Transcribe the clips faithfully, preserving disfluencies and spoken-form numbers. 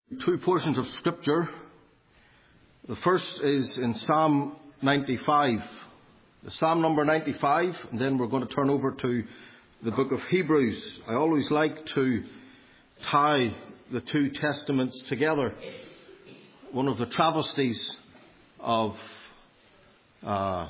Two portions of Scripture. The first is in Psalm ninety-five. The Psalm number ninety-five, and then we're going to turn over to the book of Hebrews. I always like to tie the two testaments together. One of the travesties of uh,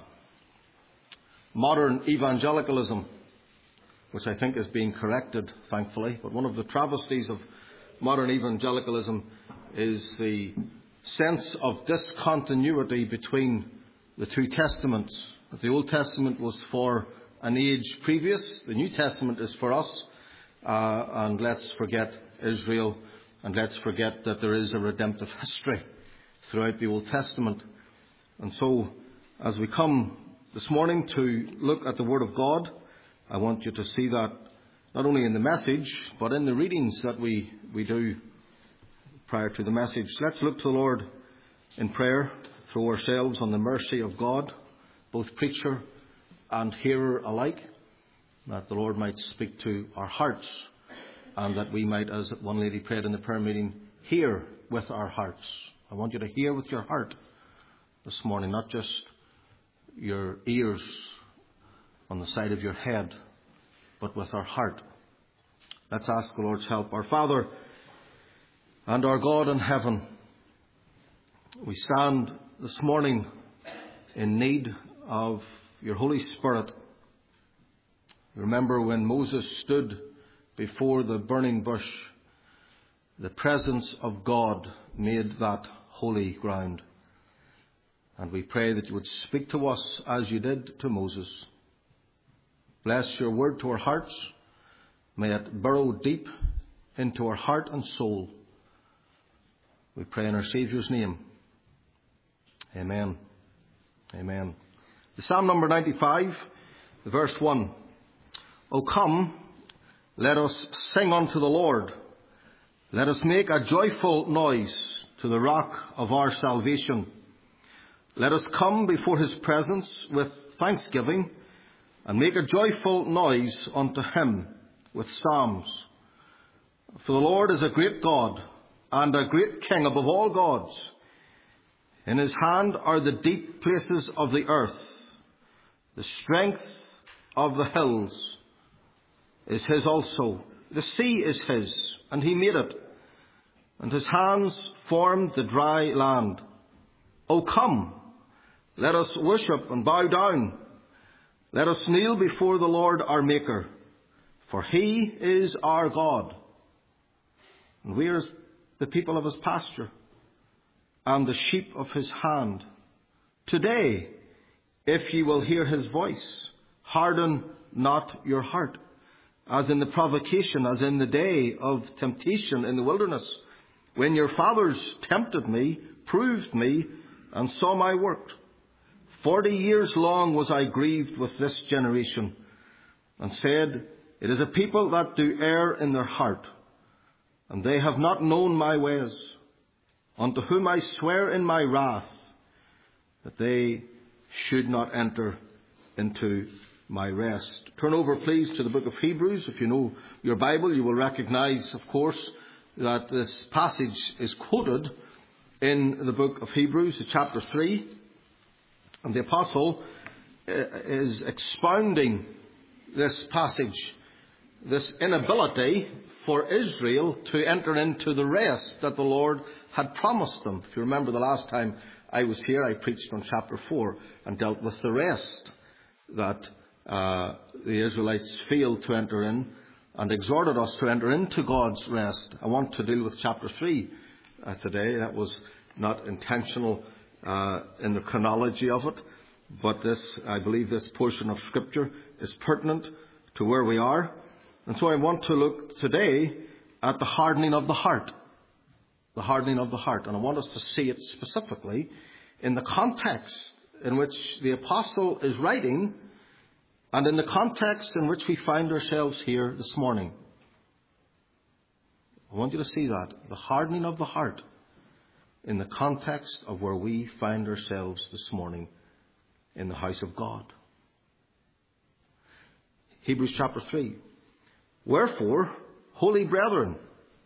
modern evangelicalism, which I think is being corrected, thankfully, but one of the travesties of modern evangelicalism is the sense of discontinuity between the two testaments. That the Old Testament was for an age previous, the New Testament is for us, uh, and let's forget Israel, and let's forget that there is a redemptive history throughout the Old Testament. And so, as we come this morning to look at the Word of God, I want you to see that not only in the message, but in the readings that we, we do prior to the message. Let's look to the Lord in prayer, throw ourselves on the mercy of God, both preacher and hearer alike, that the Lord might speak to our hearts, and that we might, as one lady prayed in the prayer meeting, hear with our hearts. I want you to hear with your heart this morning, not just your ears on the side of your head, but with our heart. Let's ask the Lord's help. Our Father and our God in heaven, we stand this morning in need of your Holy Spirit. Remember when Moses stood before the burning bush, the presence of God made that holy ground. And we pray that you would speak to us as you did to Moses. Bless your word to our hearts. May it burrow deep into our heart and soul. We pray in our Saviour's name. Amen. Amen. The Psalm number ninety-five, verse one. O come, let us sing unto the Lord. Let us make a joyful noise to the rock of our salvation. Let us come before his presence with thanksgiving, and make a joyful noise unto him with psalms. For the Lord is a great God, and a great King above all gods. In his hand are the deep places of the earth. The strength of the hills is his also. The sea is his, and he made it. And his hands formed the dry land. O come, let us worship and bow down. Let us kneel before the Lord our Maker, for he is our God, and we are the people of his pasture, and the sheep of his hand. Today, if ye will hear his voice, harden not your heart, as in the provocation, as in the day of temptation in the wilderness, when your fathers tempted me, proved me, and saw my work. Forty years long was I grieved with this generation, and said, it is a people that do err in their heart, and they have not known my ways, unto whom I swear in my wrath, that they should not enter into my rest. Turn over, please, to the book of Hebrews. If you know your Bible, you will recognize, of course, that this passage is quoted in the book of Hebrews, chapter three. And the apostle is expounding this passage, this inability for Israel to enter into the rest that the Lord had promised them. If you remember the last time I was here, I preached on chapter four and dealt with the rest that uh, the Israelites failed to enter in, and exhorted us to enter into God's rest. I want to deal with chapter three uh, today. That was not intentional Uh, in the chronology of it, but this, I believe this portion of Scripture is pertinent to where we are. And so I want to look today at the hardening of the heart. The hardening of the heart. And I want us to see it specifically in the context in which the apostle is writing, and in the context in which we find ourselves here this morning. I want you to see that. The hardening of the heart in the context of where we find ourselves this morning in the house of God. Hebrews chapter three. Wherefore, holy brethren,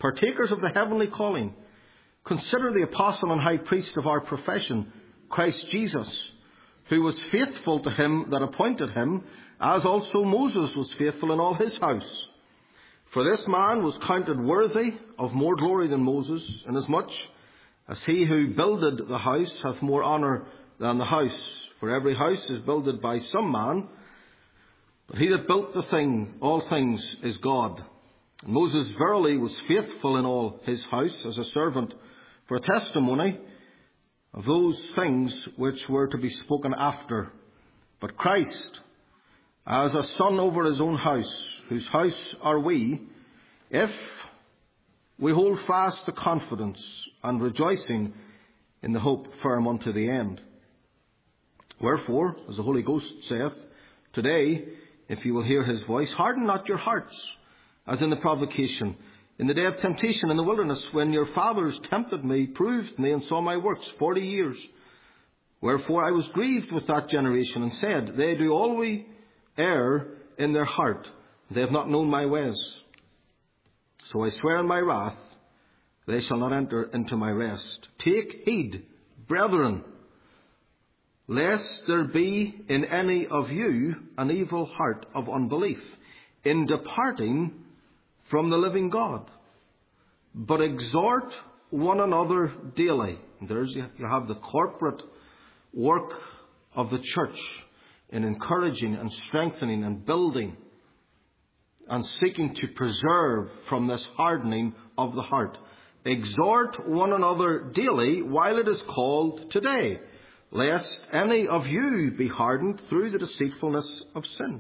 partakers of the heavenly calling, consider the apostle and high priest of our profession, Christ Jesus, who was faithful to him that appointed him, as also Moses was faithful in all his house. For this man was counted worthy of more glory than Moses, inasmuch as he who builded the house hath more honour than the house. For every house is builded by some man, but he that built the thing, all things, is God. And Moses verily was faithful in all his house as a servant for a testimony of those things which were to be spoken after. But Christ, as a son over his own house, whose house are we, if we hold fast the confidence and rejoicing in the hope firm unto the end. Wherefore, as the Holy Ghost saith, today, if you will hear his voice, harden not your hearts, as in the provocation, in the day of temptation in the wilderness, when your fathers tempted me, proved me, and saw my works forty years. Wherefore I was grieved with that generation, and said, they do always err in their heart, they have not known my ways. So I swear in my wrath, they shall not enter into my rest. Take heed, brethren, lest there be in any of you an evil heart of unbelief, in departing from the living God. But exhort one another daily. And there's, you have the corporate work of the church in encouraging and strengthening and building and seeking to preserve from this hardening of the heart. Exhort one another daily while it is called today, lest any of you be hardened through the deceitfulness of sin.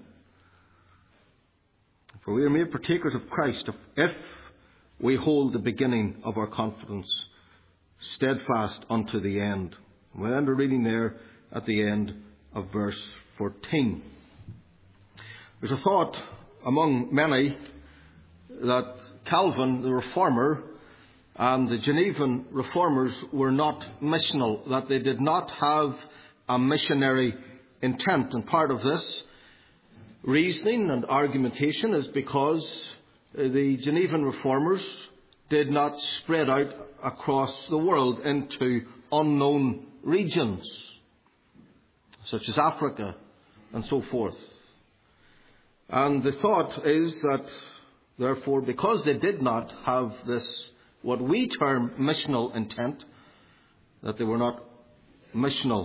For we are made partakers of Christ if we hold the beginning of our confidence steadfast unto the end. We'll end our reading there at the end of verse fourteen. There's a thought among many that Calvin, the reformer, and the Genevan reformers were not missional, that they did not have a missionary intent. And part of this reasoning and argumentation is because the Genevan reformers did not spread out across the world into unknown regions, such as Africa and so forth. And the thought is that, therefore, because they did not have this, what we term missional intent, that they were not missional.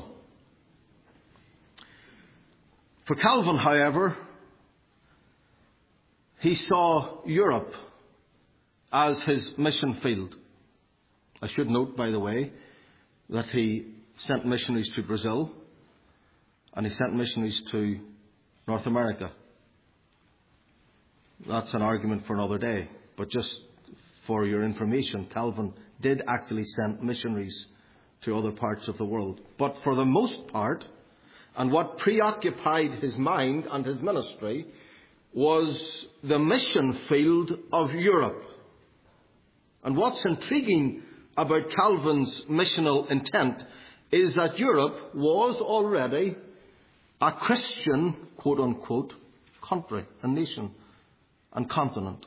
For Calvin, however, he saw Europe as his mission field. I should note, by the way, that he sent missionaries to Brazil and he sent missionaries to North America. That's an argument for another day. But just for your information, Calvin did actually send missionaries to other parts of the world. But for the most part, and what preoccupied his mind and his ministry, was the mission field of Europe. And what's intriguing about Calvin's missional intent is that Europe was already a Christian, quote unquote, country, a nation and continent.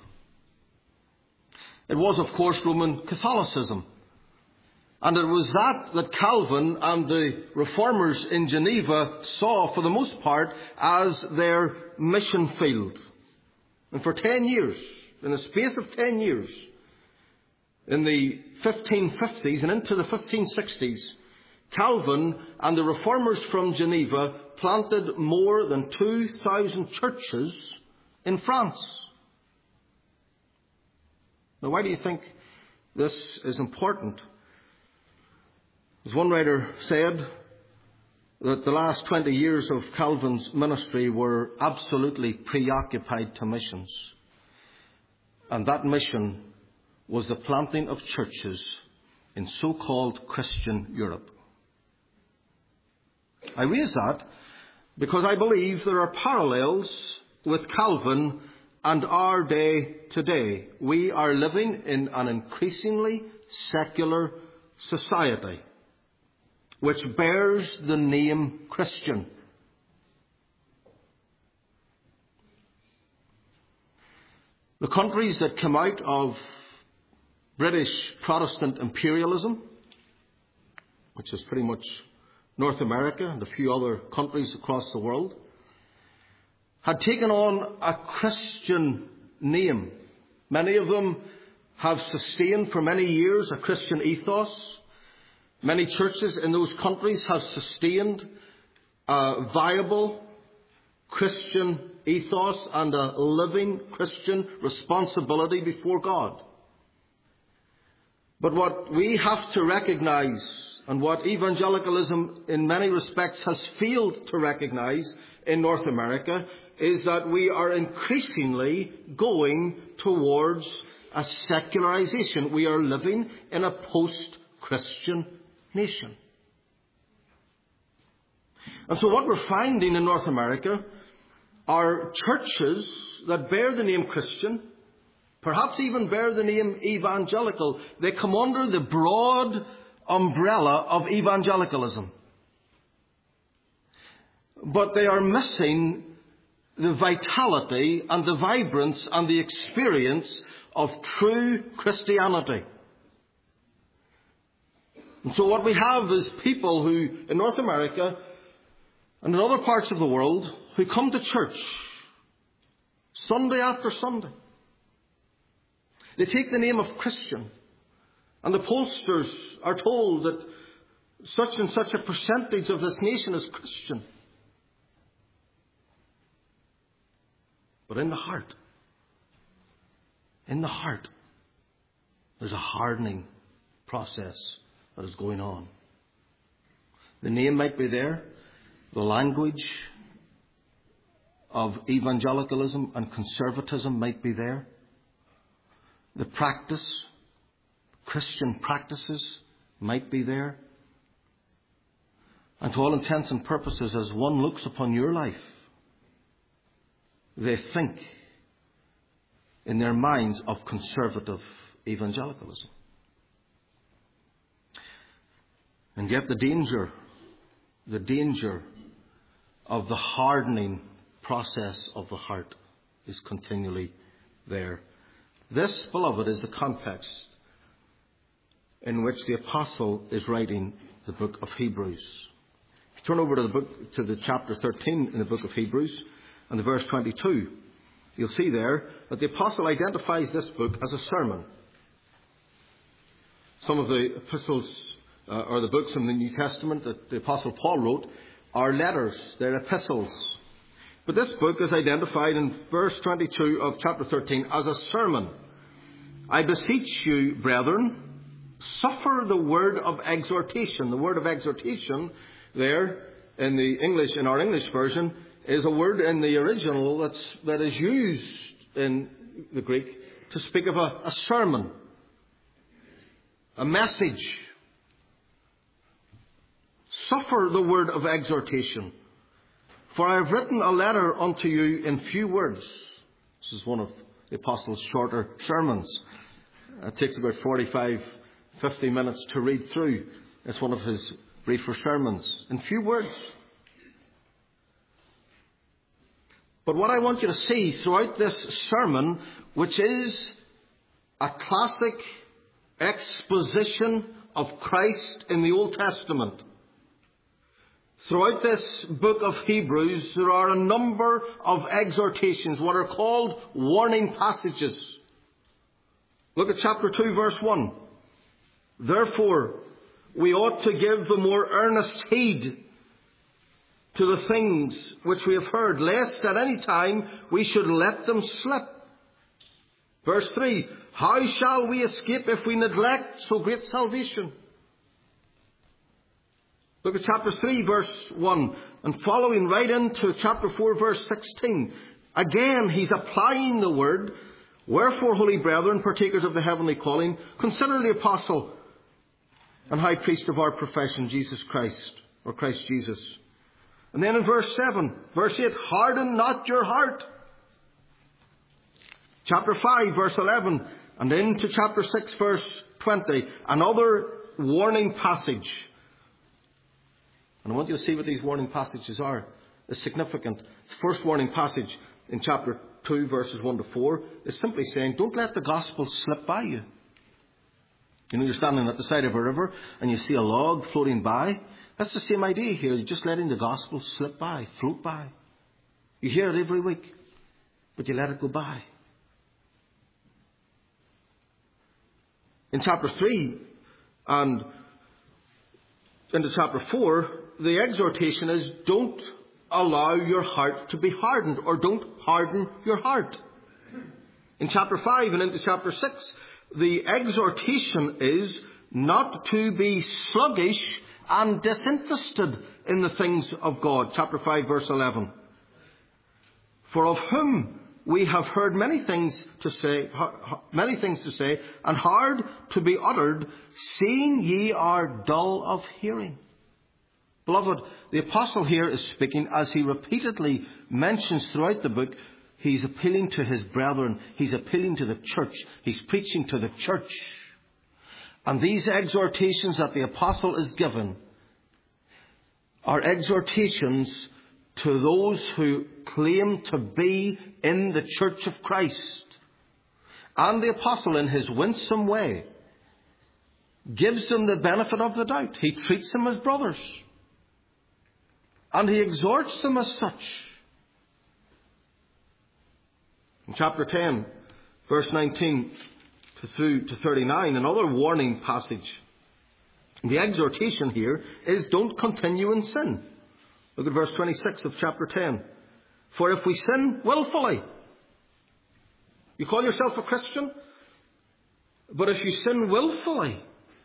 It was, of course, Roman Catholicism. And it was that that Calvin and the reformers in Geneva saw, for the most part, as their mission field. And for ten years, in the space of ten years, in the fifteen fifties and into the fifteen sixties, Calvin and the reformers from Geneva planted more than two thousand churches in France. Now, why do you think this is important? As one writer said, that the last twenty years of Calvin's ministry were absolutely preoccupied to missions. And that mission was the planting of churches in so-called Christian Europe. I raise that because I believe there are parallels with Calvin and our day today. We are living in an increasingly secular society which bears the name Christian. The countries that come out of British Protestant imperialism, which is pretty much North America and a few other countries across the world, had taken on a Christian name. Many of them have sustained for many years a Christian ethos. Many churches in those countries have sustained a viable Christian ethos and a living Christian responsibility before God. But what we have to recognize, and what evangelicalism in many respects has failed to recognize in North America, is that we are increasingly going towards a secularization. We are living in a post-Christian nation. And so what we're finding in North America are churches that bear the name Christian, perhaps even bear the name evangelical. They come under the broad umbrella of evangelicalism. But they are missing the vitality and the vibrance and the experience of true Christianity. And so what we have is people who, in North America and in other parts of the world, who come to church Sunday after Sunday. They take the name of Christian, and the pollsters are told that such and such a percentage of this nation is Christian. But in the heart, in the heart, there's a hardening process that is going on. The name might be there. The language of evangelicalism and conservatism might be there. The practice, Christian practices, might be there. And to all intents and purposes, as one looks upon your life, they think in their minds of conservative evangelicalism. And yet the danger, the danger of the hardening process of the heart is continually there. This, beloved, is the context in which the apostle is writing the book of Hebrews. If you turn over to the book, to the chapter thirteen in the book of Hebrews, and the verse twenty-two, you'll see there that the apostle identifies this book as a sermon. Some of the epistles uh, or the books in the New Testament that the apostle Paul wrote are letters, they're epistles. But this book is identified in verse twenty-two of chapter thirteen as a sermon. I beseech you, brethren, suffer the word of exhortation. The word of exhortation there in the English, in our English version, is a word in the original that's, that is used in the Greek to speak of a, a sermon, a message. Suffer the word of exhortation. For I have written a letter unto you in few words. This is one of the apostles' shorter sermons. It takes about forty-five, fifty minutes to read through. It's one of his briefer sermons. In few words. But what I want you to see throughout this sermon, which is a classic exposition of Christ in the Old Testament, throughout this book of Hebrews, there are a number of exhortations, what are called warning passages. Look at chapter two, verse one. Therefore, we ought to give the more earnest heed to the things which we have heard, lest at any time we should let them slip. Verse three. How shall we escape if we neglect so great salvation? Look at chapter three, verse one, and following right into chapter four, verse sixteen. Again, he's applying the word. Wherefore, holy brethren, partakers of the heavenly calling, consider the apostle and high priest of our profession, Jesus Christ, or Christ Jesus. And then in verse seven, verse eight, harden not your heart. Chapter five, verse eleven, and into chapter six, verse twenty, another warning passage. And I want you to see what these warning passages are. It's significant. The first warning passage in chapter two, verses one to four, is simply saying, don't let the gospel slip by you. You know, you're standing at the side of a river and you see a log floating by. That's the same idea here. You're just letting the gospel slip by, float by. You hear it every week, but you let it go by. In chapter three and into chapter four, the exhortation is don't allow your heart to be hardened, or don't harden your heart. In chapter five and into chapter six, the exhortation is not to be sluggish and disinterested in the things of God. Chapter five, verse eleven. For of whom we have heard many things to say, many things to say, and hard to be uttered, seeing ye are dull of hearing. Beloved, the apostle here is speaking, as he repeatedly mentions throughout the book, he's appealing to his brethren. He's appealing to the church. He's preaching to the church. And these exhortations that the apostle is given are exhortations to those who claim to be in the church of Christ. And the apostle, in his winsome way, gives them the benefit of the doubt. He treats them as brothers. And he exhorts them as such. In chapter ten, verse nineteen to through to thirty-nine, another warning passage. The exhortation here is don't continue in sin. Look at verse twenty-six of chapter ten. For if we sin willfully, you call yourself a Christian, but if you sin willfully,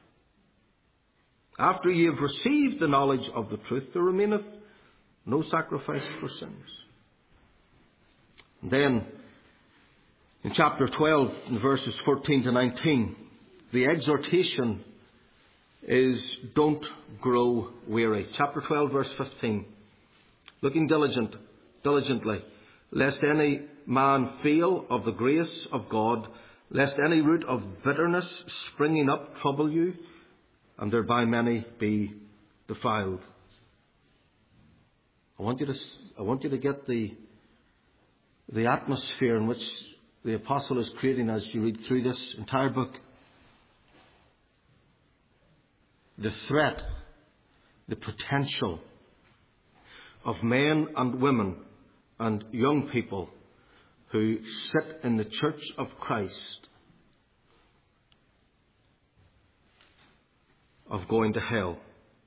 after ye have received the knowledge of the truth, there remaineth no sacrifice for sins. And then, in chapter twelve, in verses fourteen to nineteen, the exhortation is don't grow weary. Chapter twelve, verse fifteen. Looking diligent, diligently, lest any man fail of the grace of God, lest any root of bitterness springing up trouble you, and thereby many be defiled. I want you to, I want you to get the, the atmosphere in which the apostle is creating as you read through this entire book. The threat, the potential of men and women and young people who sit in the church of Christ of going to hell.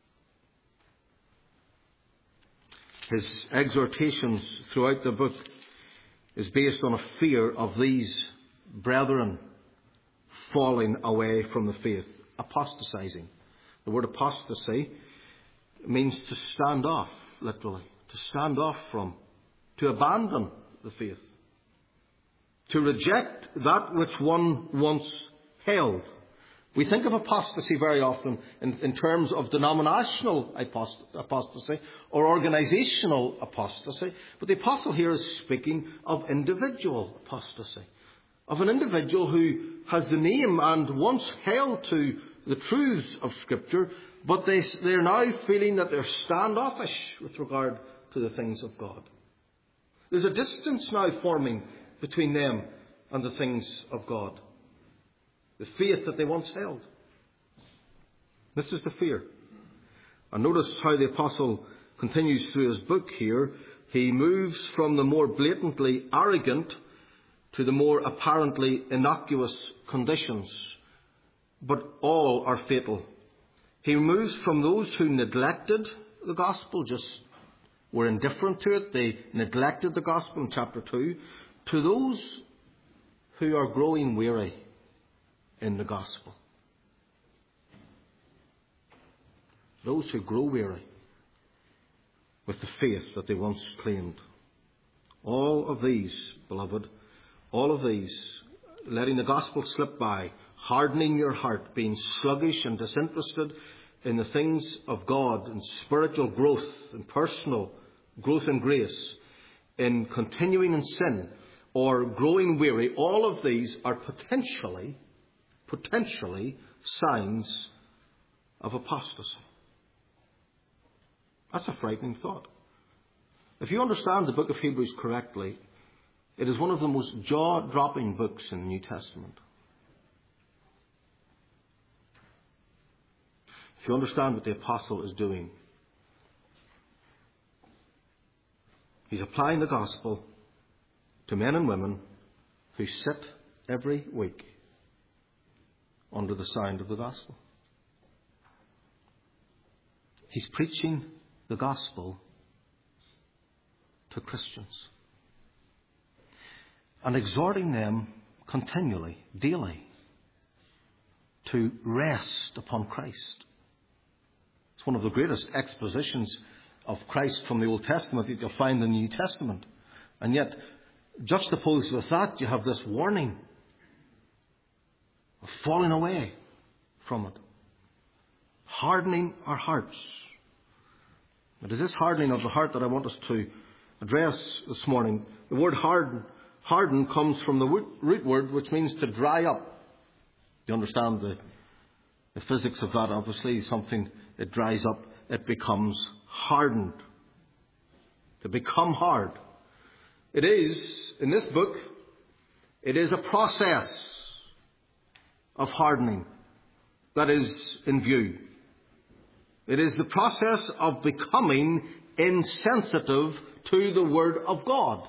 His exhortations throughout the book is based on a fear of these brethren falling away from the faith, apostatizing. The word apostasy means to stand off, literally, to stand off from, to abandon the faith, to reject that which one once held. We think of apostasy very often in, in terms of denominational apostasy or organizational apostasy, but the apostle here is speaking of individual apostasy, of an individual who has the name and once held to the truths of Scripture, but they, they're now feeling that they're standoffish with regard to the things of God. There's a distance now forming between them and the things of God. The faith that they once held. This is the fear. And notice how the apostle continues through his book here. He moves from the more blatantly arrogant to the more apparently innocuous conditions. But all are fatal. He moves from those who neglected the gospel, just were indifferent to it. They neglected the gospel in chapter two. To those who are growing weary in the gospel. Those who grow weary with the faith that they once claimed. All of these, beloved, all of these, letting the gospel slip by, hardening your heart, being sluggish and disinterested in the things of God, in spiritual growth, in personal growth in grace, in continuing in sin, or growing weary, all of these are potentially potentially signs of apostasy. That's a frightening thought. If you understand the book of Hebrews correctly, it is one of the most jaw-dropping books in the New Testament. if you understand what the apostle is doing, he's applying the gospel to men and women who sit every week under the sound of the gospel. He's preaching the gospel to Christians and exhorting them continually, daily, to rest upon Christ. It's one of the greatest expositions of Christ from the Old Testament that you'll find in the New Testament. And yet, juxtaposed with that, you have this warning of falling away from it. Hardening our hearts. It is this hardening of the heart that I want us to address this morning. The word harden, harden comes from the root word which means to dry up. You understand the, the physics of that, obviously. Something that dries up, it becomes hardened. To become hard. It is, in this book, it is a process of hardening that is in view. It is the process of becoming insensitive to the Word of God.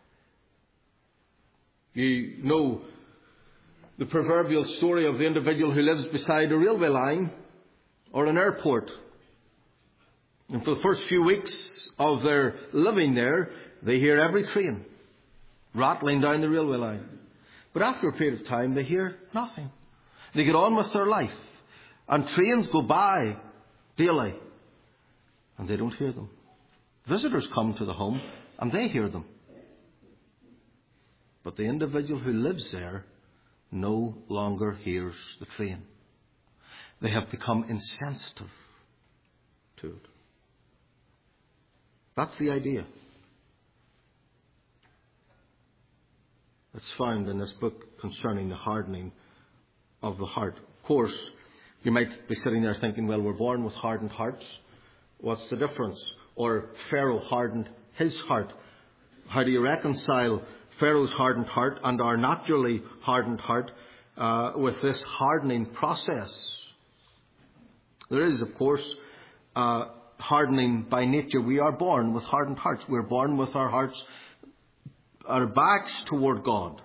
You know the proverbial story of the individual who lives beside a railway line or an airport. And for the first few weeks of their living there, they hear every train rattling down the railway line. But after a period of time, they hear nothing. They get on with their life. And trains go by daily, and they don't hear them. Visitors come to the home, and they hear them. But the individual who lives there no longer hears the train. They have become insensitive to it. That's the idea. It's found in this book concerning the hardening of the heart. Of course, you might be sitting there thinking, well, we're born with hardened hearts. What's the difference? Or Pharaoh hardened his heart. How do you reconcile Pharaoh's hardened heart and our naturally hardened heart uh, with this hardening process? There is, of course, uh, hardening by nature. We are born with hardened hearts. We're born with our hearts, our backs toward God.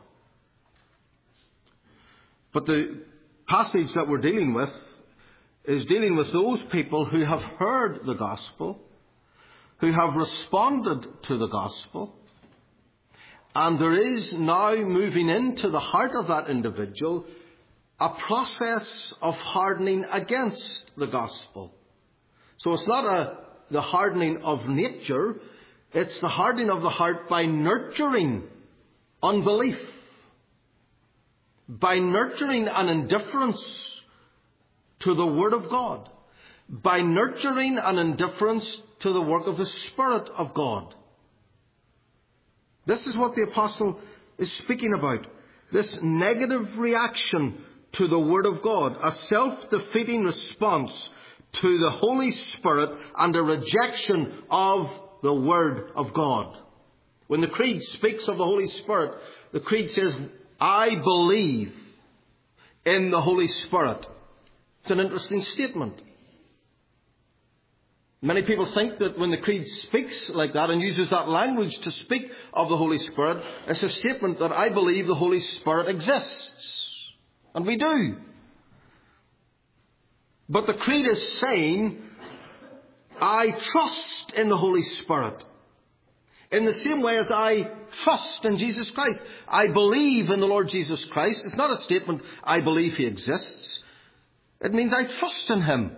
But the passage that we're dealing with is dealing with those people who have heard the gospel, who have responded to the gospel, and there is now moving into the heart of that individual a process of hardening against the gospel. So it's not a, the hardening of nature, it's the hardening of the heart by nurturing unbelief, by nurturing an indifference to the Word of God, by nurturing an indifference to the work of the Spirit of God. This is what the apostle is speaking about. This negative reaction to the Word of God, a self-defeating response to the Holy Spirit and a rejection of the Word of God. When the Creed speaks of the Holy Spirit, the Creed says, I believe in the Holy Spirit. It's an interesting statement. Many people think that when the Creed speaks like that and uses that language to speak of the Holy Spirit, it's a statement that I believe the Holy Spirit exists. And we do. But the Creed is saying, I trust in the Holy Spirit. In the same way as I trust in Jesus Christ. I believe in the Lord Jesus Christ. It's not a statement, I believe He exists. It means I trust in Him.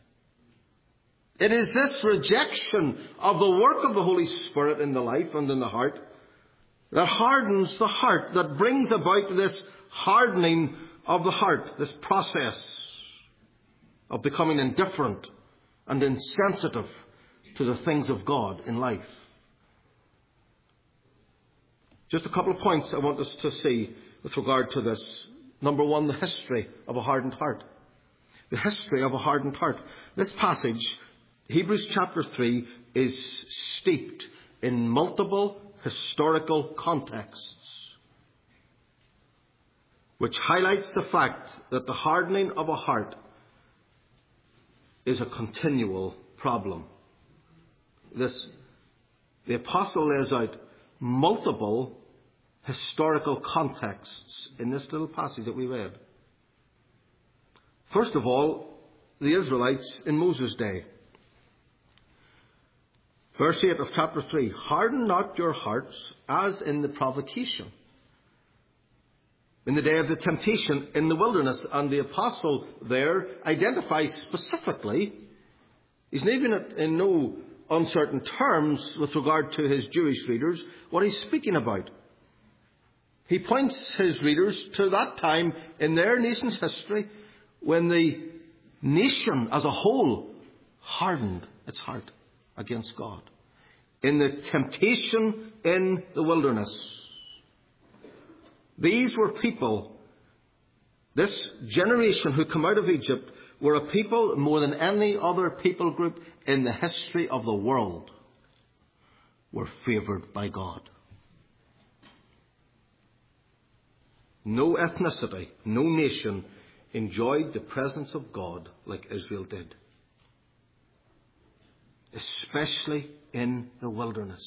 It is this rejection of the work of the Holy Spirit in the life and in the heart that hardens the heart, that brings about this hardening of the heart, this process of becoming indifferent and insensitive to the things of God in life. Just a couple of points I want us to see with regard to this. Number one, the history of a hardened heart. The history of a hardened heart. This passage, Hebrews chapter three, is steeped in multiple historical contexts, which highlights the fact that the hardening of a heart is a continual problem. This, the apostle lays out multiple historical contexts in this little passage that we read. First of all, the Israelites in Moses' day. Verse eight of chapter three, harden not your hearts as in the provocation, in the day of the temptation in the wilderness. And the apostle there identifies specifically, he's leaving it in no uncertain terms with regard to his Jewish readers, what he's speaking about. He points his readers to that time in their nation's history when the nation as a whole hardened its heart against God in the temptation in the wilderness. These were people, this generation who come out of Egypt, were a people more than any other people group in the history of the world were favoured by God. No ethnicity, no nation enjoyed the presence of God like Israel did, especially in the wilderness.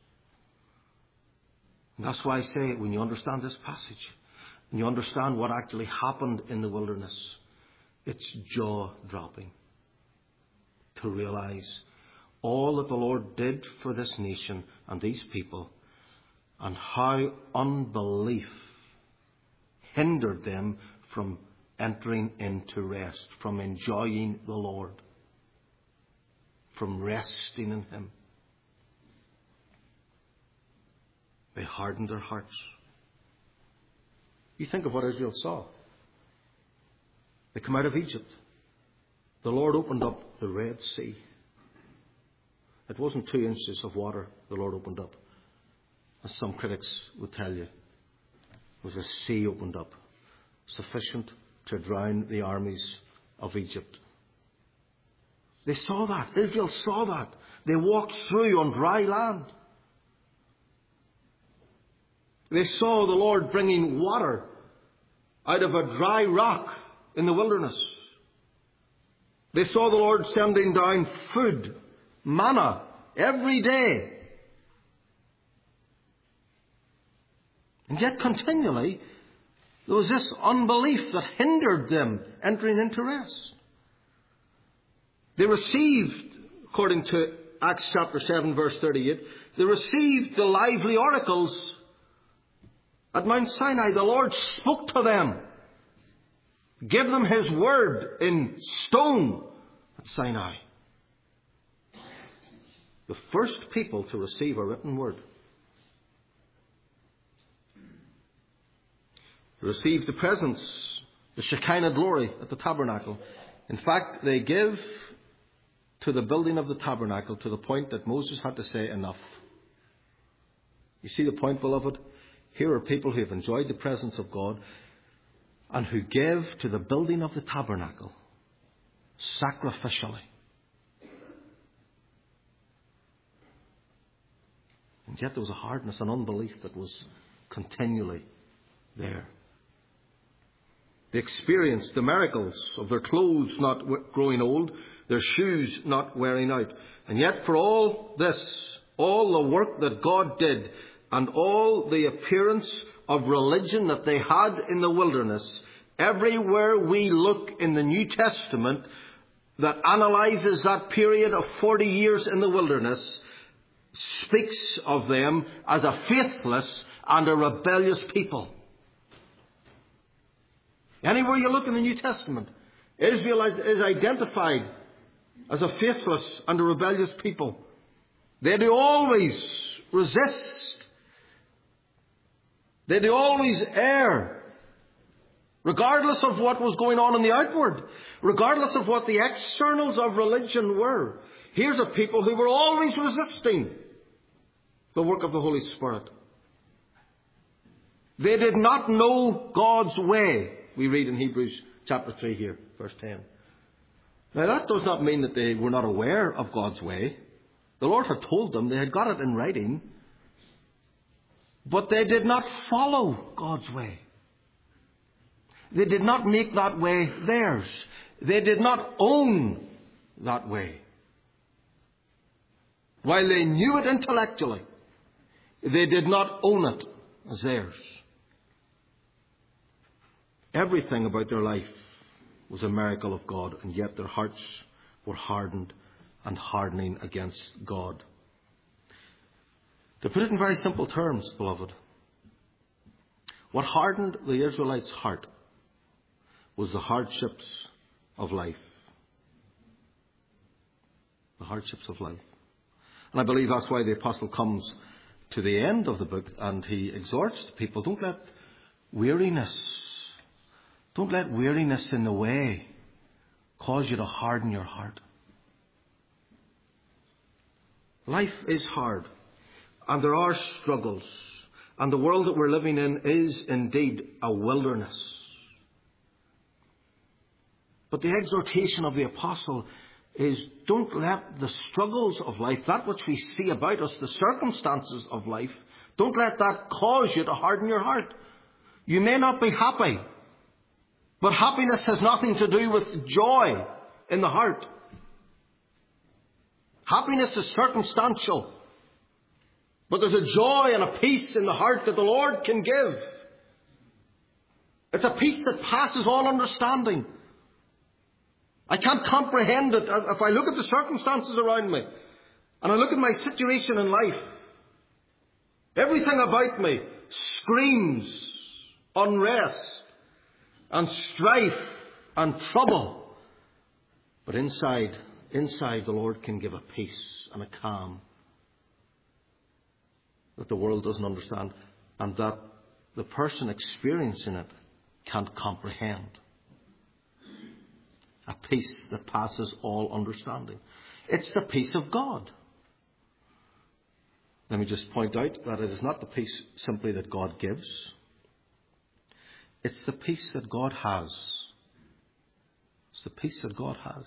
And that's why I say, when you understand this passage and you understand what actually happened in the wilderness, it's jaw-dropping to realize all that the Lord did for this nation and these people, and how unbelief hindered them from entering into rest, from enjoying the Lord, from resting in Him. They hardened their hearts. You think of what Israel saw. They come out of Egypt. The Lord opened up the Red Sea. It wasn't two inches of water the Lord opened up, as some critics would tell you. It was a sea opened up, sufficient to drown the armies of Egypt. They saw that. Israel saw that. They walked through on dry land. They saw the Lord bringing water out of a dry rock in the wilderness. They saw the Lord sending down food, manna, every day. And yet continually, there was this unbelief that hindered them entering into rest. They received, according to Acts chapter seven, verse thirty-eight, they received the lively oracles at Mount Sinai. The Lord spoke to them, gave them His word in stone at Sinai. The first people to receive a written word. They received the presence, the Shekinah glory at the tabernacle. In fact, they give to the building of the tabernacle to the point that Moses had to say enough. You see the point, beloved? Here are people who have enjoyed the presence of God and who give to the building of the tabernacle sacrificially. And yet there was a hardness and unbelief that was continually there. They experienced the miracles of their clothes not growing old, their shoes not wearing out. And yet for all this, all the work that God did, and all the appearance of religion that they had in the wilderness, everywhere we look in the New Testament that analyzes that period of forty years in the wilderness, speaks of them as a faithless and a rebellious people. Anywhere you look in the New Testament, Israel is identified as a faithless and a rebellious people. They do always resist. They do always err, regardless of what was going on in the outward, regardless of what the externals of religion were. Here's a people who were always resisting the work of the Holy Spirit. They did not know God's way. We read in Hebrews chapter three here, verse ten. Now that does not mean that they were not aware of God's way. The Lord had told them, they had got it in writing, but they did not follow God's way. They did not make that way theirs. They did not own that way. While they knew it intellectually, they did not own it as theirs. Everything about their life was a miracle of God, and yet their hearts were hardened and hardening against God. To put it in very simple terms, beloved, what hardened the Israelites' heart was the hardships of life. The hardships of life. And I believe that's why the apostle comes to the end of the book and he exhorts people, don't let weariness, don't let weariness in the way cause you to harden your heart. Life is hard, and there are struggles, and the world that we're living in is indeed a wilderness. But the exhortation of the apostle is, don't let the struggles of life, that which we see about us, the circumstances of life, don't let that cause you to harden your heart. You may not be happy, but happiness has nothing to do with joy in the heart. Happiness is circumstantial, but there's a joy and a peace in the heart that the Lord can give. It's a peace that passes all understanding. I can't comprehend it. If I look at the circumstances around me and I look at my situation in life, everything about me screams unrest and strife and trouble. But inside, inside the Lord can give a peace and a calm that the world doesn't understand and that the person experiencing it can't comprehend. A peace that passes all understanding. It's the peace of God. Let me just point out that it is not the peace simply that God gives. It's the peace that God has. It's the peace that God has.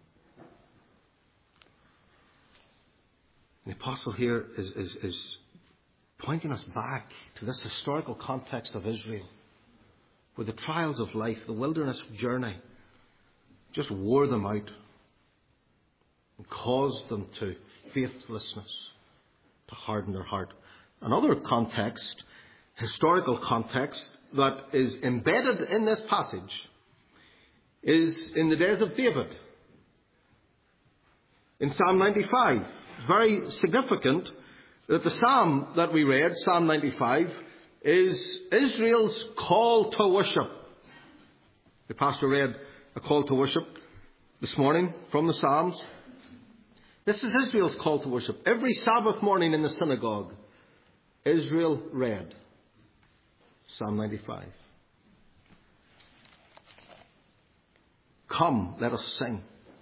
The apostle here is, is, is pointing us back to this historical context of Israel, where the trials of life, the wilderness journey, just wore them out and caused them to faithlessness, to harden their heart. Another context, historical context, that is embedded in this passage is in the days of David. In Psalm ninety-five, it's very significant that the psalm that we read, Psalm ninety-five, is Israel's call to worship. The pastor read a call to worship this morning from the Psalms. This is Israel's call to worship. Every Sabbath morning in the synagogue, Israel read Psalm ninety-five. Come, let us sing.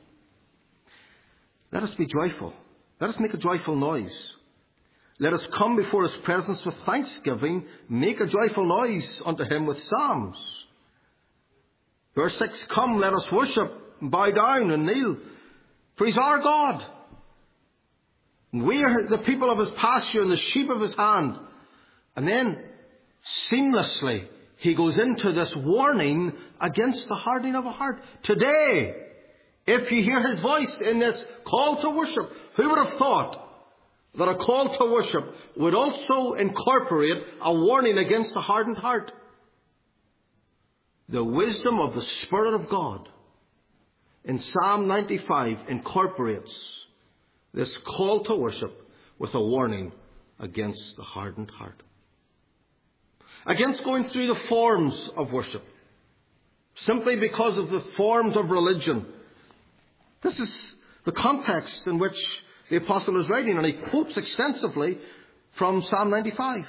Let us be joyful. Let us make a joyful noise. Let us come before his presence with thanksgiving. Make a joyful noise unto him with psalms. Verse six, come, let us worship, and bow down and kneel, for he's our God. And we are the people of his pasture and the sheep of his hand. And then, seamlessly, he goes into this warning against the hardening of a heart. Today, if you hear his voice in this call to worship, who would have thought that a call to worship would also incorporate a warning against the hardened heart? The wisdom of the Spirit of God in Psalm ninety-five incorporates this call to worship with a warning against the hardened heart. Against going through the forms of worship, simply because of the forms of religion. This is the context in which the apostle is writing, and he quotes extensively from Psalm ninety-five.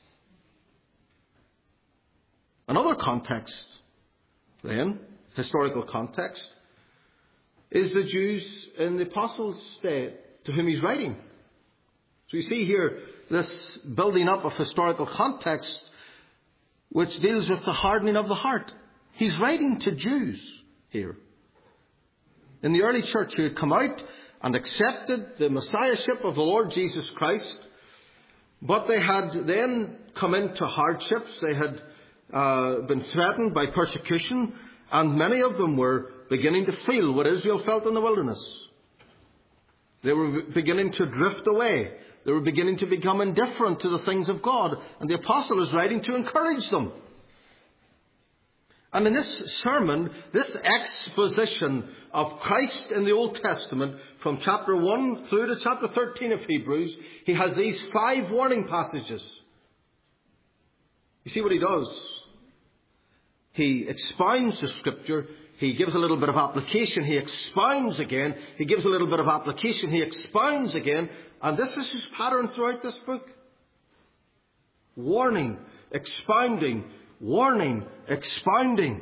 Another context, then, historical context, is the Jews in the apostles' day to whom he's writing. So you see here this building up of historical context which deals with the hardening of the heart. He's writing to Jews here. In the early church, who had come out and accepted the Messiahship of the Lord Jesus Christ, but they had then come into hardships. They had uh, been threatened by persecution, and many of them were beginning to feel what Israel felt in the wilderness. They were beginning to drift away. They were beginning to become indifferent to the things of God. And the apostle is writing to encourage them. And in this sermon, this exposition of Christ in the Old Testament, from chapter one through to chapter thirteen of Hebrews, he has these five warning passages. You see what he does? He expounds the Scripture. He gives a little bit of application. He expounds again. He gives a little bit of application. He expounds again. And this is his pattern throughout this book. Warning, expounding, warning, expounding.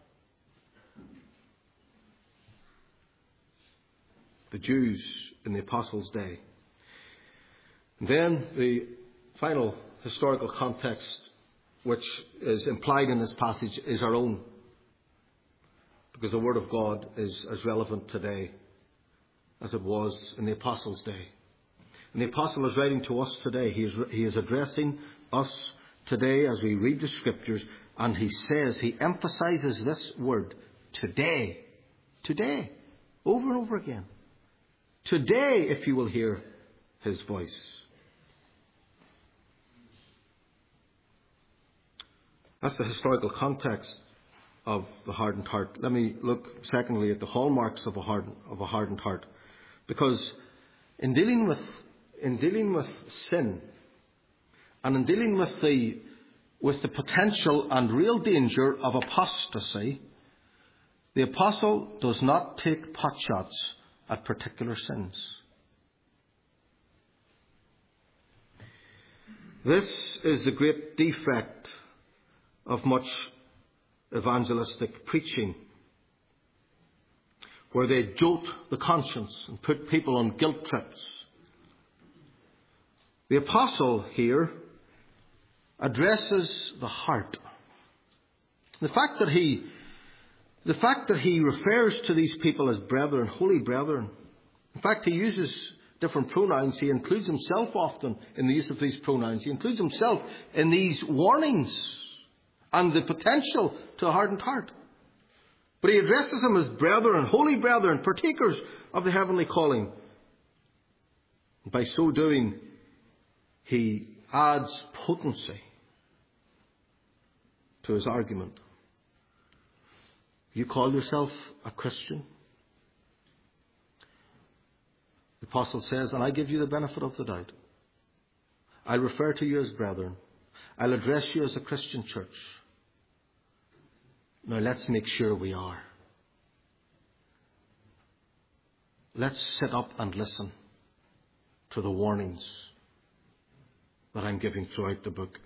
The Jews in the Apostles' day. And then the final historical context which is implied in this passage is our own. Because the Word of God is as relevant today as it was in the Apostles' day. And the Apostle is writing to us today. He is, he is addressing us today as we read the Scriptures. And he says, he emphasizes this word, today. Today. Over and over again. Today, if you will hear his voice. That's the historical context of the hardened heart. Let me look, secondly, at the hallmarks of a hardened, of a hardened heart. Because in dealing with, in dealing with sin, and in dealing with the, with the potential and real danger of apostasy, the apostle does not take potshots at particular sins. This is the great defect of much evangelistic preaching, where they jolt the conscience and put people on guilt trips. The apostle here addresses the heart. The fact that he, the fact that he refers to these people as brethren, holy brethren. In fact, he uses different pronouns. He includes himself often in the use of these pronouns. He includes himself in these warnings and the potential to a hardened heart. But he addresses them as brethren, holy brethren, partakers of the heavenly calling. And by so doing, he adds potency to his argument. You call yourself a Christian? The apostle says, and I give you the benefit of the doubt. I refer to you as brethren. I'll address you as a Christian church. Now let's make sure we are. Let's sit up and listen to the warnings that I'm giving throughout the book.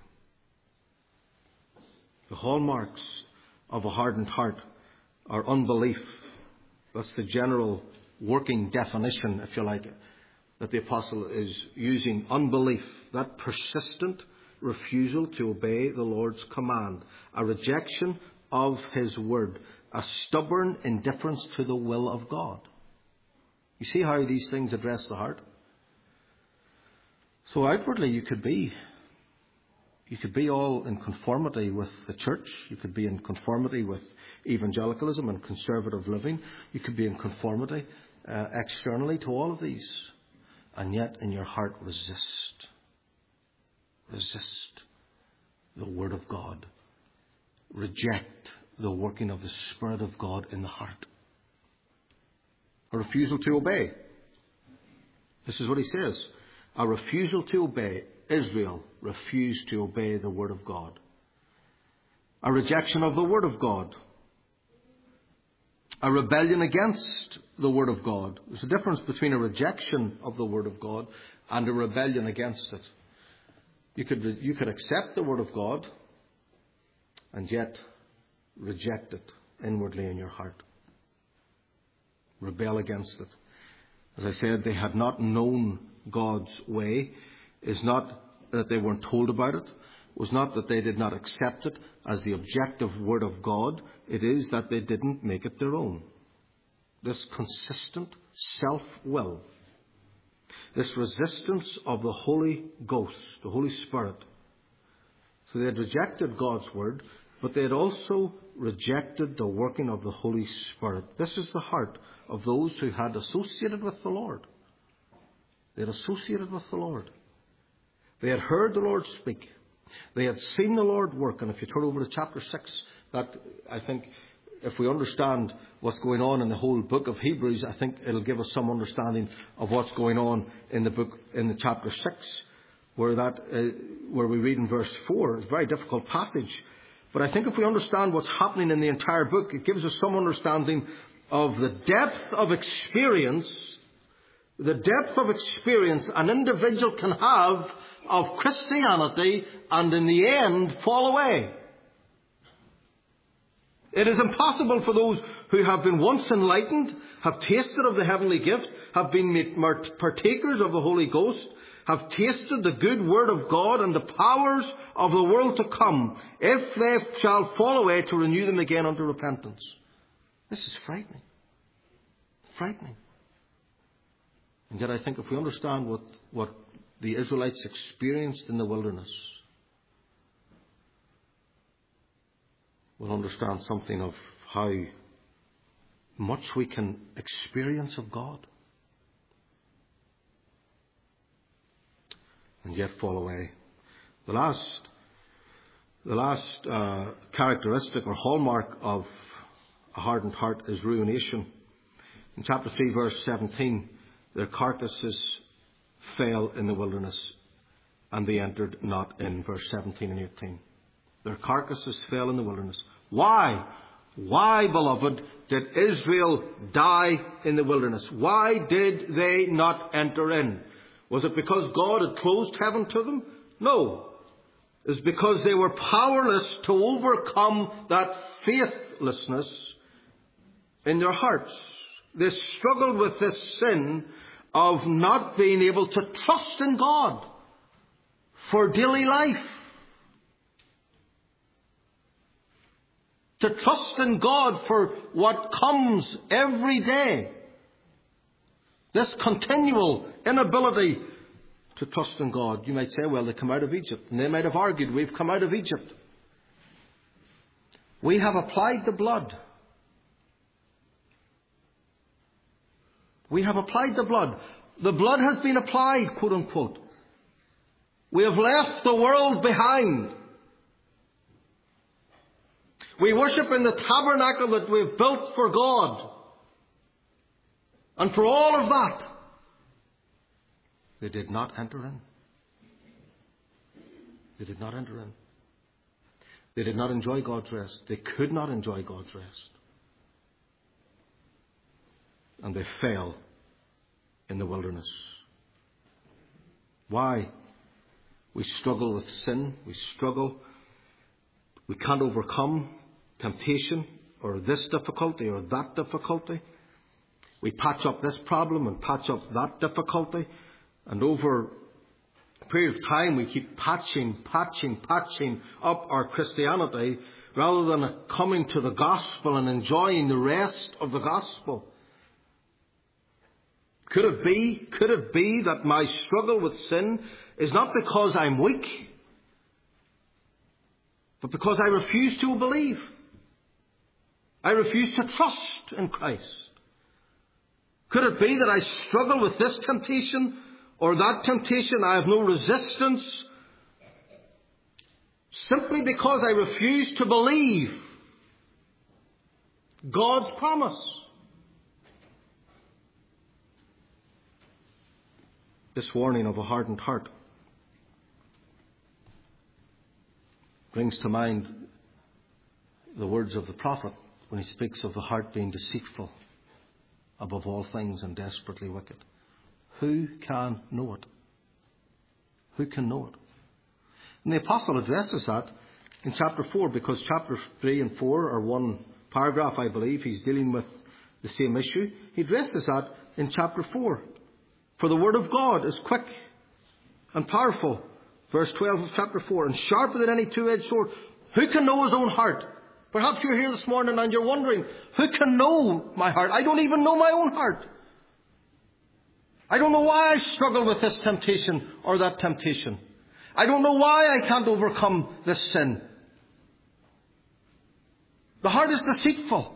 The hallmarks of a hardened heart are unbelief. That's the general working definition, if you like, that the apostle is using. Unbelief, that persistent refusal to obey the Lord's command, a rejection of his word, a stubborn indifference to the will of God. You see how these things address the heart? So outwardly you could be, you could be all in conformity with the church. You could be in conformity with evangelicalism and conservative living. You could be in conformity uh, externally to all of these. And yet in your heart resist. Resist the word of God. Reject the working of the Spirit of God in the heart. A refusal to obey. This is what he says. A refusal to obey. Israel refused to obey the word of God. A rejection of the word of God. A rebellion against the word of God. There's a difference between a rejection of the word of God and a rebellion against it. You could, you could accept the word of God and yet reject it inwardly in your heart. Rebel against it. As I said, they had not known God's way. It's not that they weren't told about it. It was not that they did not accept it as the objective word of God. It is that they didn't make it their own. This consistent self-will. This resistance of the Holy Ghost, the Holy Spirit. So they had rejected God's word. but they had also rejected the working of the Holy Spirit. This is the heart of those who had associated with the Lord. They had associated with the Lord. They had heard the Lord speak. They had seen the Lord work. And if you turn over to chapter six, that, I think, if we understand what's going on in the whole book of Hebrews, I think it'll give us some understanding of what's going on in the book, in the chapter six, where that, uh, where we read in verse four. It's a very difficult passage. But I think if we understand what's happening in the entire book, it gives us some understanding of the depth of experience, the depth of experience an individual can have of Christianity and in the end fall away. It is impossible for those who have been once enlightened, have tasted of the heavenly gift, have been made partakers of the Holy Ghost, have tasted the good word of God and the powers of the world to come, if they shall fall away, to renew them again unto repentance. This is frightening. Frightening. And yet I think if we understand what, what the Israelites experienced in the wilderness, we'll understand something of how much we can experience of God and yet fall away. The last, the last uh, characteristic or hallmark of a hardened heart is ruination. In chapter three, verse seventeen, their carcasses fell in the wilderness, and they entered not in. Verse seventeen and eighteen. Their carcasses fell in the wilderness. Why? Why, beloved, did Israel die in the wilderness? Why did they not enter in? Was it because God had closed heaven to them? No. It was because they were powerless to overcome that faithlessness in their hearts. They struggled with this sin of not being able to trust in God for daily life. To trust in God for what comes every day. This continual inability to trust in God. You might say, well, they come out of Egypt. And they might have argued, we've come out of Egypt. We have applied the blood. We have applied the blood. The blood has been applied, quote unquote. We have left the world behind. We worship in the tabernacle that we've built for God. And for all of that, they did not enter in. They did not enter in. They did not enjoy God's rest. They could not enjoy God's rest. And they fell in the wilderness. Why? We struggle with sin. We struggle. We can't overcome temptation or this difficulty or that difficulty. We patch up this problem and patch up that difficulty. And over a period of time, we keep patching, patching, patching up our Christianity rather than coming to the gospel and enjoying the rest of the gospel. Could it be, could it be that my struggle with sin is not because I'm weak, but because I refuse to believe? I refuse to trust in Christ. Could it be that I struggle with this temptation or that temptation? I have no resistance simply because I refuse to believe God's promise. This warning of a hardened heart brings to mind the words of the prophet when he speaks of the heart being deceitful above all things and desperately wicked. Who can know it? Who can know it? And the apostle addresses that in chapter four, because chapter three and four are one paragraph, I believe. He's dealing with the same issue. He addresses that in chapter four. For the word of God is quick and powerful. Verse twelve of chapter four. And sharper than any two-edged sword. Who can know his own heart? Perhaps you're here this morning and you're wondering, who can know my heart? I don't even know my own heart. I don't know why I struggle with this temptation or that temptation. I don't know why I can't overcome this sin. The heart is deceitful.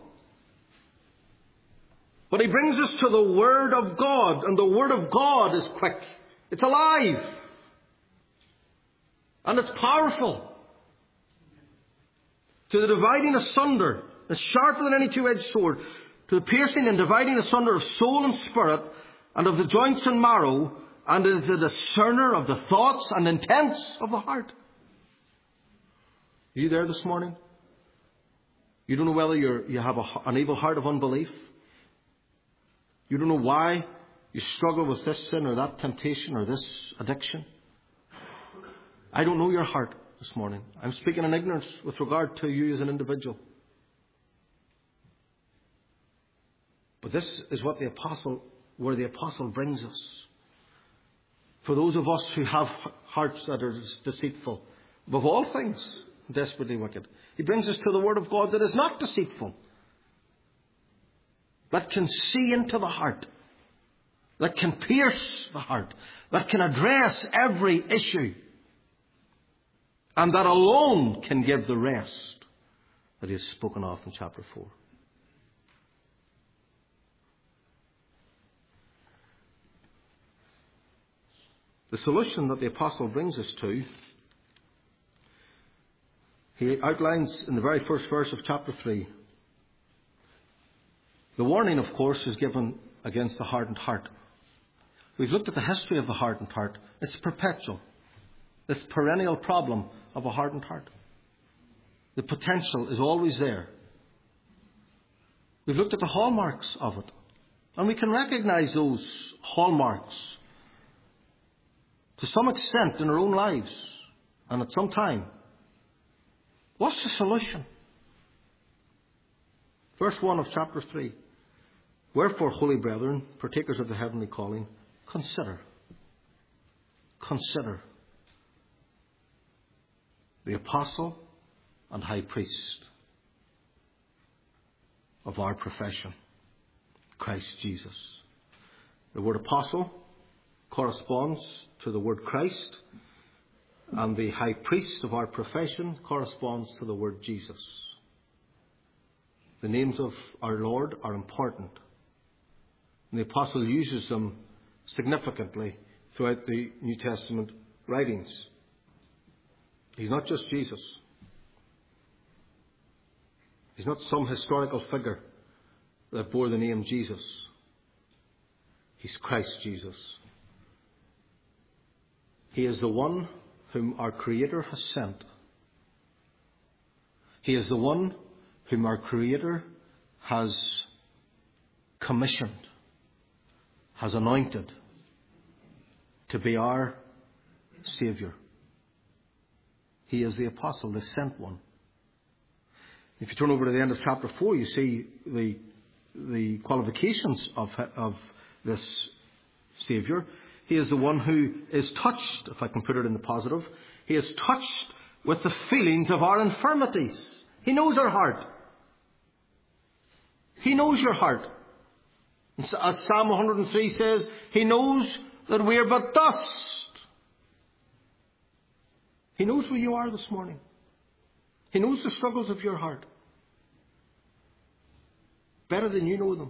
But he brings us to the Word of God, and the Word of God is quick. It's alive. And it's powerful. To the dividing asunder, it's sharper than any two-edged sword, to the piercing and dividing asunder of soul and spirit, and of the joints and marrow, and is a discerner of the thoughts and intents of the heart. Are you there this morning? You don't know whether you're, you have a, an evil heart of unbelief. You don't know why you struggle with this sin or that temptation or this addiction. I don't know your heart this morning. I'm speaking in ignorance with regard to you as an individual. But this is what the apostle, where the apostle brings us. For those of us who have hearts that are deceitful, above all things, desperately wicked, he brings us to the Word of God that is not deceitful, that can see into the heart, that can pierce the heart, that can address every issue, and that alone can give the rest that he has spoken of in chapter four. The solution that the apostle brings us to, he outlines in the very first verse of chapter three. The warning, of course, is given against the hardened heart. We've looked at the history of the hardened heart. It's perpetual. This perennial problem of a hardened heart. The potential is always there. We've looked at the hallmarks of it. And we can recognize those hallmarks to some extent in our own lives and at some time. What's the solution? Verse one of chapter three. Wherefore, holy brethren, partakers of the heavenly calling, consider. Consider the apostle and high priest of our profession, Christ Jesus. The word apostle corresponds to the word Christ, and the high priest of our profession corresponds to the word Jesus. The names of our Lord are important, and the apostle uses them significantly throughout the New Testament writings. He's not just Jesus. He's not some historical figure that bore the name Jesus. He's Christ Jesus. He is the one whom our Creator has sent. He is the one whom our Creator has commissioned, has anointed to be our Saviour. He is the apostle, the sent one. If you turn over to the end of chapter four, you see the, the qualifications of, of this Saviour. He is the one who is touched, if I can put it in the positive, he is touched with the feelings of our infirmities. He knows our heart. He knows your heart. As Psalm one hundred three says, he knows that we are but dust. He knows where you are this morning. He knows the struggles of your heart better than you know them.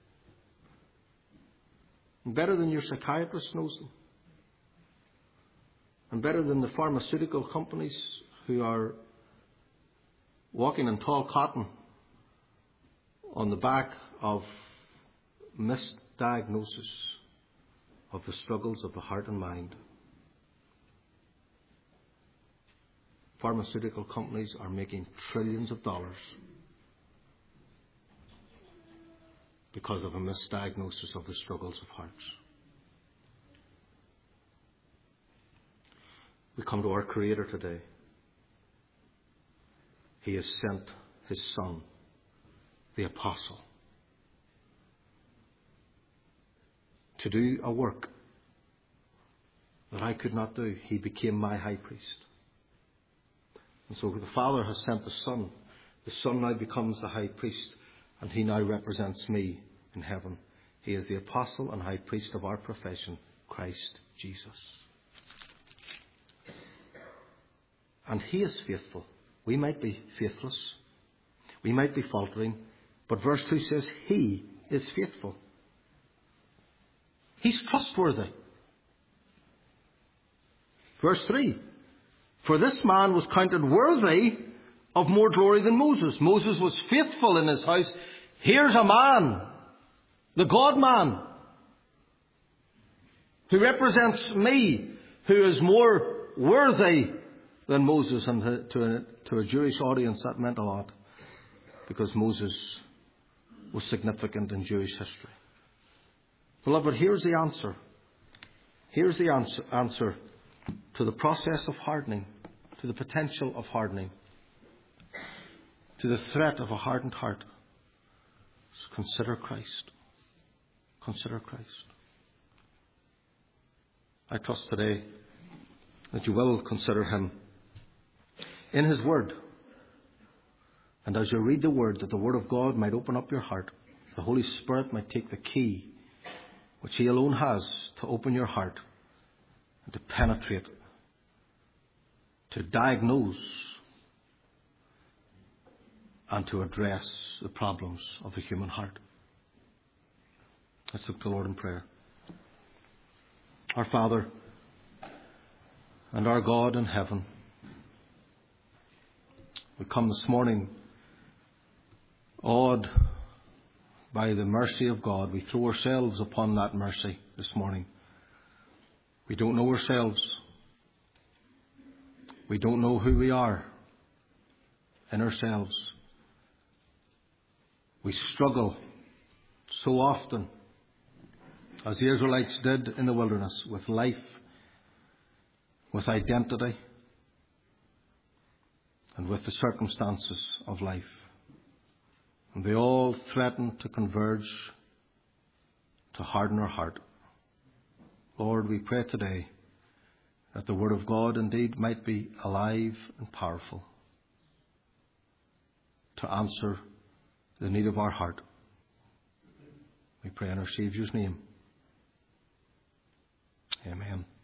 And better than your psychiatrist knows them. And better than the pharmaceutical companies who are walking in tall cotton on the back of misdiagnosis of the struggles of the heart and mind. Pharmaceutical companies are making trillions of dollars because of a misdiagnosis of the struggles of hearts. We come to our Creator today. He has sent His Son, the Apostle, to do a work that I could not do. He became my high priest. And so the Father has sent the Son. The Son now becomes the high priest, and He now represents me in heaven. He is the apostle and high priest of our profession, Christ Jesus. And He is faithful. We might be faithless. We might be faltering. But verse two says, He is faithful. He's trustworthy. Verse three, for this man was counted worthy of more glory than Moses. Moses was faithful in his house. Here's a man, the God-man, who represents me, who is more worthy than Moses. And to a, to a Jewish audience, that meant a lot, because Moses was significant in Jewish history. Beloved, here's the answer. Here's the answer, answer to the process of hardening, to the potential of hardening, to the threat of a hardened heart. So consider Christ. Consider Christ. I trust today that you will consider Him in His Word. And as you read the Word, that the Word of God might open up your heart. The Holy Spirit might take the key, which He alone has, to open your heart and to penetrate, to diagnose, and to address the problems of the human heart. Let's look to the Lord in prayer. Our Father and our God in heaven, we come this morning awed by the mercy of God. We throw ourselves upon that mercy this morning. We don't know ourselves. We don't know who we are in ourselves. We struggle so often, as the Israelites did in the wilderness, with life, with identity, and with the circumstances of life. And they all threaten to converge, to harden our heart. Lord, we pray today that the Word of God indeed might be alive and powerful to answer the need of our heart. We pray in our Saviour's name. Amen.